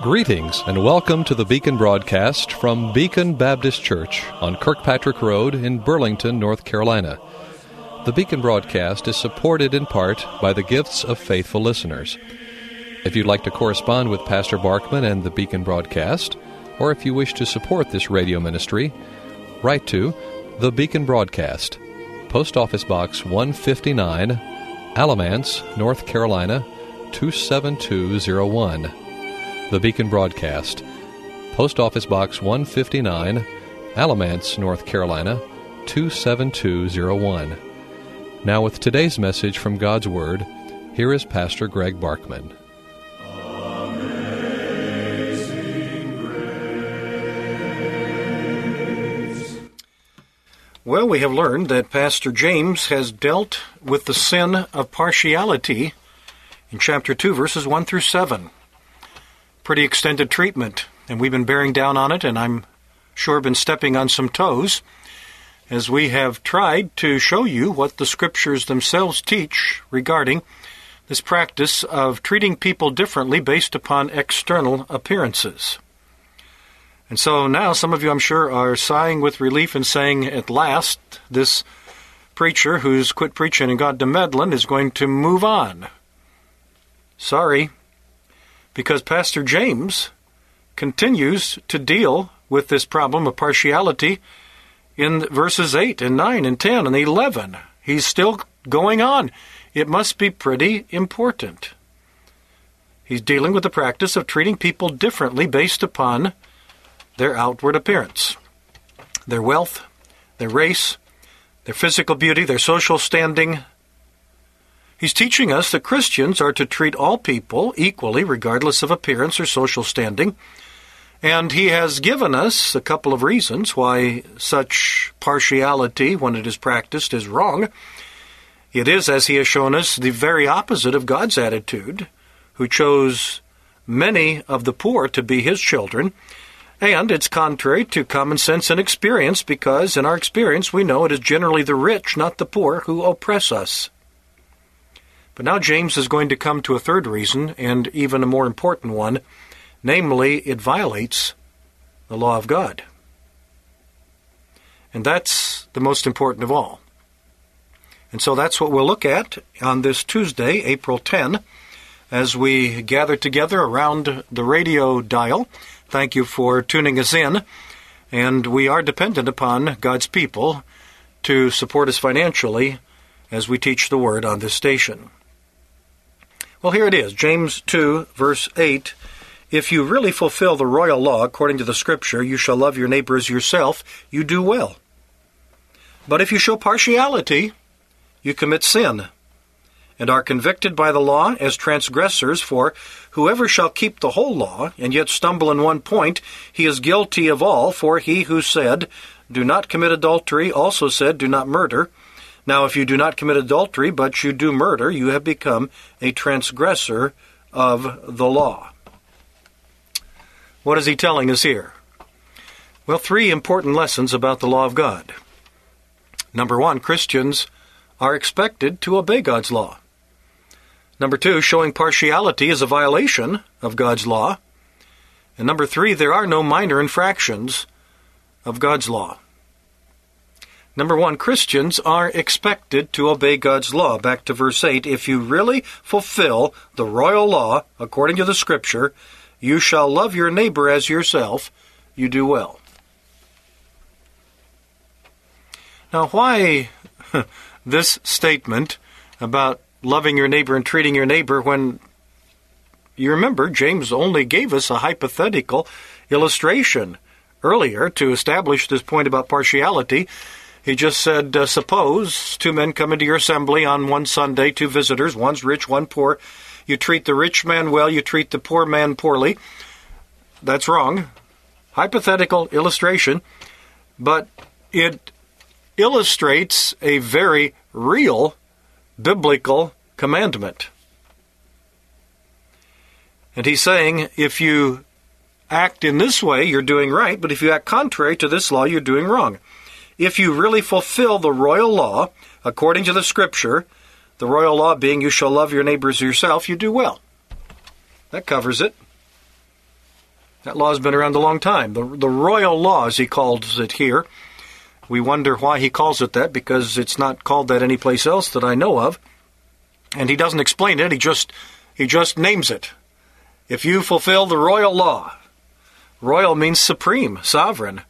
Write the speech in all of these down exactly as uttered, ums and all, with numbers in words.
Greetings and welcome to the Beacon broadcast from Beacon Baptist Church on Kirkpatrick Road in Burlington, North Carolina. The Beacon broadcast is supported in part by the gifts of faithful listeners. If you'd like to correspond with Pastor Barkman and the Beacon broadcast, or if you wish to support this radio ministry, write to The Beacon Broadcast, Post Office Box one fifty-nine, Alamance, North Carolina, two seven two zero one. The Beacon Broadcast, Post Office Box one fifty-nine, Alamance, North Carolina, two seven two zero one. Now with today's message from God's Word, here is Pastor Greg Barkman. Well, we have learned that Pastor James has dealt with the sin of partiality in chapter two, verses one through seven. Pretty extended treatment, and we've been bearing down on it, and I'm sure been stepping on some toes as we have tried to show you what the Scriptures themselves teach regarding this practice of treating people differently based upon external appearances. And so now some of you, I'm sure, are sighing with relief and saying, at last, this preacher who's quit preaching and gone to meddling is going to move on. Sorry. Because Pastor James continues to deal with this problem of partiality in verses eight and nine and ten and eleven. He's still going on. It must be pretty important. He's dealing with the practice of treating people differently based upon their outward appearance, their wealth, their race, their physical beauty, their social standing. He's teaching us that Christians are to treat all people equally, regardless of appearance or social standing. And he has given us a couple of reasons why such partiality, when it is practiced, is wrong. It is, as he has shown us, the very opposite of God's attitude, who chose many of the poor to be his children. And it's contrary to common sense and experience, because in our experience we know it is generally the rich, not the poor, who oppress us. But now James is going to come to a third reason, and even a more important one, namely, it violates the law of God. And that's the most important of all. And so that's what we'll look at on this Tuesday, April tenth, as we gather together around the radio dial. Thank you for tuning us in, and we are dependent upon God's people to support us financially as we teach the Word on this station. Well, here it is, James two, verse eight. If you really fulfill the royal law according to the Scripture, you shall love your neighbor as yourself, you do well. But if you show partiality, you commit sin, and are convicted by the law as transgressors, for whoever shall keep the whole law, and yet stumble in one point, he is guilty of all, for he who said, do not commit adultery, also said, do not murder. Now, if you do not commit adultery, but you do murder, you have become a transgressor of the law. What is he telling us here? Well, three important lessons about the law of God. Number one, Christians are expected to obey God's law. Number two, showing partiality is a violation of God's law. And number three, there are no minor infractions of God's law. Number one, Christians are expected to obey God's law. Back to verse eight, if you really fulfill the royal law according to the Scripture, you shall love your neighbor as yourself, you do well. Now, why this statement about loving your neighbor and treating your neighbor when, you remember, James only gave us a hypothetical illustration earlier to establish this point about partiality. He just said, uh, suppose two men come into your assembly on one Sunday, two visitors, one's rich, one poor. You treat the rich man well, you treat the poor man poorly. That's wrong. Hypothetical illustration, but it illustrates a very real biblical commandment. And he's saying, if you act in this way, you're doing right, but if you act contrary to this law, you're doing wrong. If you really fulfill the royal law, according to the Scripture, the royal law being you shall love your neighbors yourself, you do well. That covers it. That law has been around a long time. The, the royal law, as he calls it here. We wonder why he calls it that, because it's not called that anyplace else that I know of. And he doesn't explain it, he just he just names it. If you fulfill the royal law. Royal means supreme, sovereign.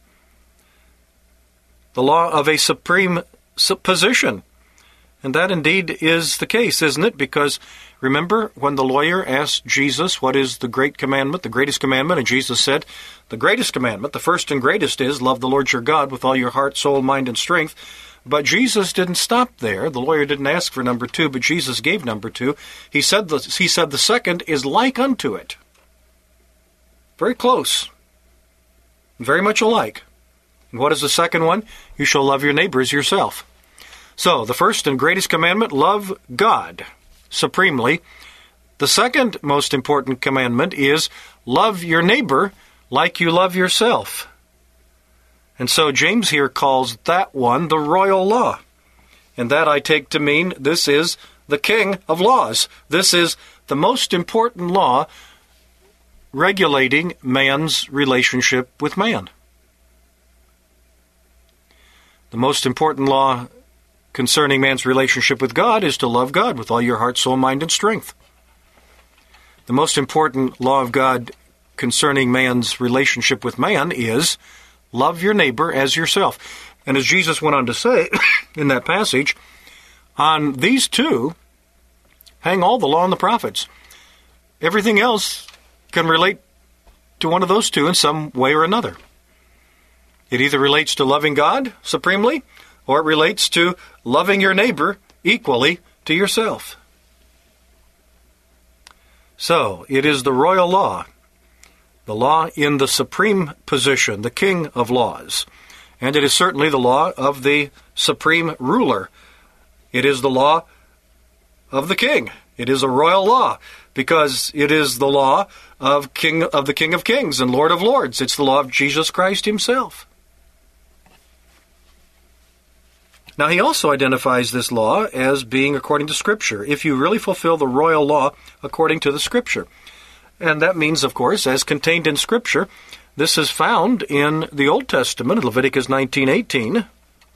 The law of a supreme position. And that indeed is the case, isn't it? Because remember when the lawyer asked Jesus, what is the great commandment, the greatest commandment? And Jesus said, the greatest commandment, the first and greatest is, love the Lord your God with all your heart, soul, mind, and strength. But Jesus didn't stop there. The lawyer didn't ask for number two, but Jesus gave number two. He said the, he said the second is like unto it. Very close. Very much alike. And what is the second one? You shall love your neighbor as yourself. So, the first and greatest commandment, love God supremely. The second most important commandment is love your neighbor like you love yourself. And so James here calls that one the royal law. And that I take to mean this is the king of laws. This is the most important law regulating man's relationship with man. The most important law concerning man's relationship with God is to love God with all your heart, soul, mind, and strength. The most important law of God concerning man's relationship with man is love your neighbor as yourself. And as Jesus went on to say in that passage, on these two hang all the law and the prophets. Everything else can relate to one of those two in some way or another. It either relates to loving God supremely, or it relates to loving your neighbor equally to yourself. So, it is the royal law, the law in the supreme position, the king of laws. And it is certainly the law of the supreme ruler. It is the law of the king. It is a royal law, because it is the law of King of the King of Kings and Lord of Lords. It's the law of Jesus Christ himself. Now, he also identifies this law as being according to Scripture, if you really fulfill the royal law according to the Scripture. And that means, of course, as contained in Scripture, this is found in the Old Testament, Leviticus nineteen eighteen.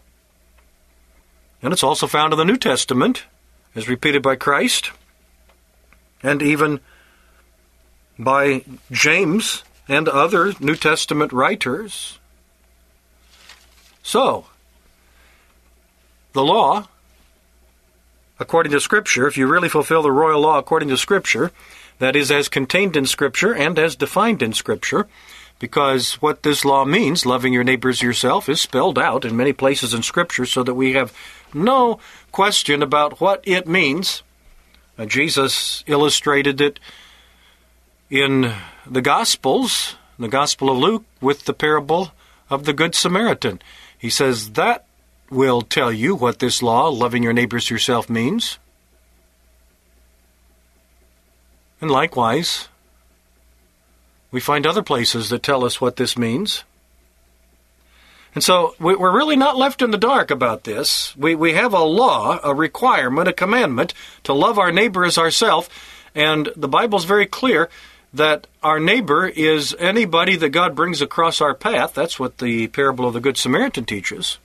And it's also found in the New Testament, as repeated by Christ, and even by James and other New Testament writers. So, the law, according to Scripture, if you really fulfill the royal law according to Scripture, that is as contained in Scripture and as defined in Scripture, because what this law means, loving your neighbors yourself, is spelled out in many places in Scripture so that we have no question about what it means. Uh, Jesus illustrated it in the Gospels, the Gospel of Luke, with the parable of the Good Samaritan. He says that will tell you what this law, loving your neighbors yourself, means. And likewise, we find other places that tell us what this means. And so we're really not left in the dark about this. We, we have a law, a requirement, a commandment to love our neighbor as ourselves. And the Bible's very clear that our neighbor is anybody that God brings across our path. That's what the parable of the Good Samaritan teaches.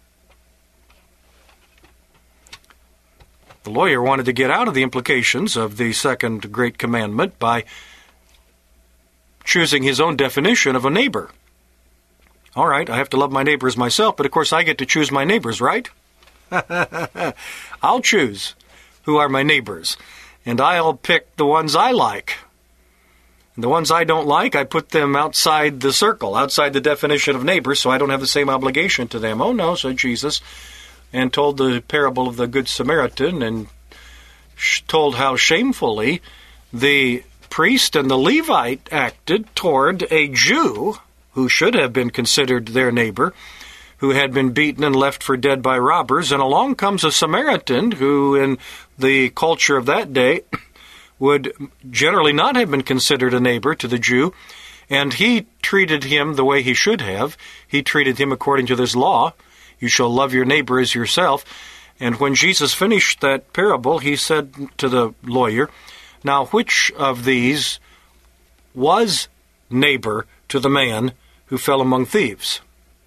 The lawyer wanted to get out of the implications of the second great commandment by choosing his own definition of a neighbor. All right, I have to love my neighbors myself, but of course I get to choose my neighbors, right? I'll choose who are my neighbors, and I'll pick the ones I like. And the ones I don't like, I put them outside the circle, outside the definition of neighbor, so I don't have the same obligation to them. Oh no, said Jesus, and told the parable of the Good Samaritan, and sh- told how shamefully the priest and the Levite acted toward a Jew who should have been considered their neighbor, who had been beaten and left for dead by robbers. And along comes a Samaritan who, in the culture of that day, would generally not have been considered a neighbor to the Jew, and he treated him the way he should have. He treated him according to this law. You shall love your neighbor as yourself. And when Jesus finished that parable, he said to the lawyer, now which of these was neighbor to the man who fell among thieves.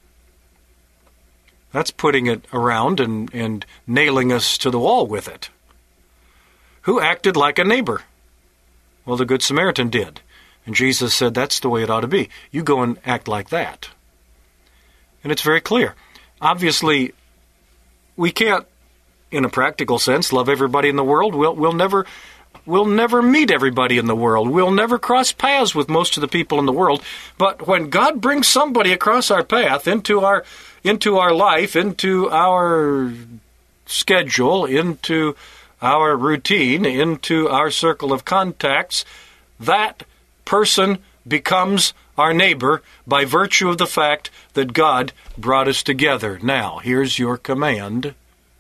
That's putting it around and, and nailing us to the wall with it. Who acted like a neighbor? Well, the Good Samaritan did. And Jesus said that's the way it ought to be. You go and act like that. And it's very clear. Obviously, we can't, in a practical sense, love everybody in the world. We'll, we'll never... We'll never meet everybody in the world. We'll never cross paths with most of the people in the world. But when God brings somebody across our path, into our into our life, into our schedule, into our routine, into our circle of contacts, that person becomes our neighbor by virtue of the fact that God brought us together. Now, here's your command.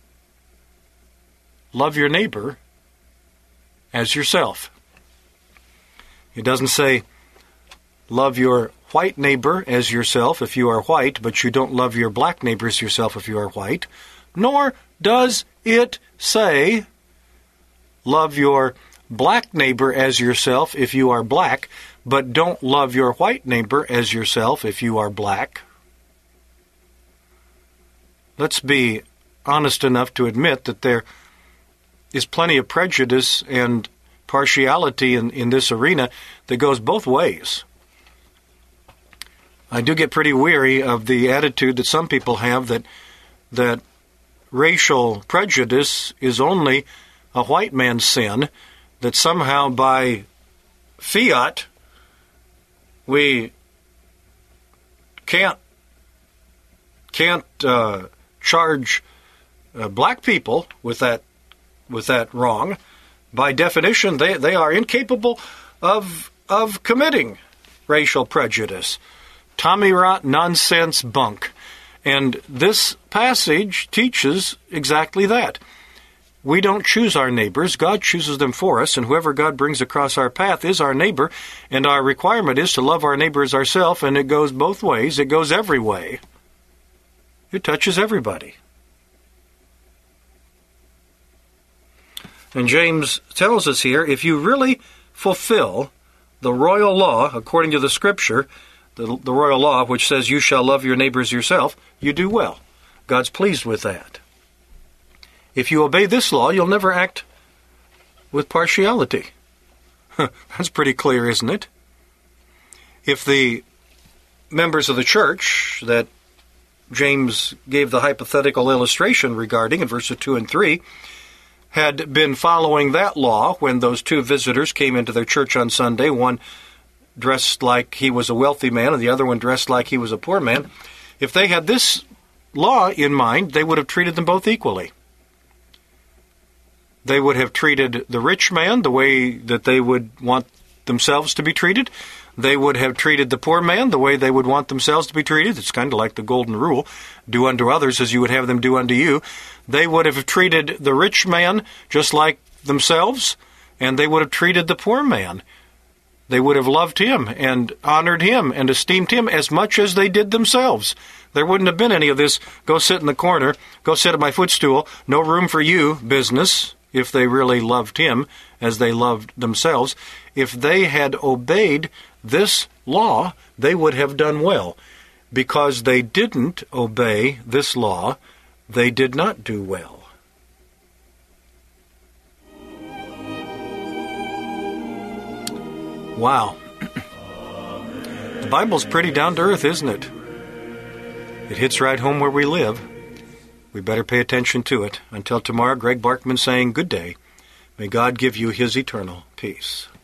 Love your neighbor as yourself. It doesn't say, love your white neighbor as yourself if you are white, but you don't love your black neighbor as yourself if you are white. Nor does it say, love your black neighbor as yourself if you are black, but don't love your white neighbor as yourself if you are black. Let's be honest enough to admit that there is plenty of prejudice and partiality in, in this arena that goes both ways. I do get pretty weary of the attitude that some people have that that racial prejudice is only a white man's sin, that somehow by fiat we can't can't uh, charge uh, black people with that with that wrong. By definition, they, they are incapable of of committing racial prejudice. Tommy rot nonsense bunk. And this passage teaches exactly that. We don't choose our neighbors. God chooses them for us, and whoever God brings across our path is our neighbor, and our requirement is to love our neighbor as ourselves, and it goes both ways. It goes every way. It touches everybody. And James tells us here, if you really fulfill the royal law, according to the Scripture, the, the royal law which says you shall love your neighbors yourself, you do well. God's pleased with that. If you obey this law, you'll never act with partiality. That's pretty clear, isn't it? If the members of the church that James gave the hypothetical illustration regarding in verses two and three had been following that law when those two visitors came into their church on Sunday, one dressed like he was a wealthy man and the other one dressed like he was a poor man, if they had this law in mind, they would have treated them both equally. They would have treated the rich man the way that they would want themselves to be treated. They would have treated the poor man the way they would want themselves to be treated. It's kind of like the golden rule. Do unto others as you would have them do unto you. They would have treated the rich man just like themselves, and they would have treated the poor man. They would have loved him and honored him and esteemed him as much as they did themselves. There wouldn't have been any of this, go sit in the corner, go sit at my footstool, no room for you business, if they really loved him as they loved themselves. If they had obeyed this law, they would have done well. Because they didn't obey this law, they did not do well. Wow. The Bible's pretty down to earth, isn't it? It hits right home where we live. We better pay attention to it. Until tomorrow, Greg Barkman saying good day. May God give you his eternal peace.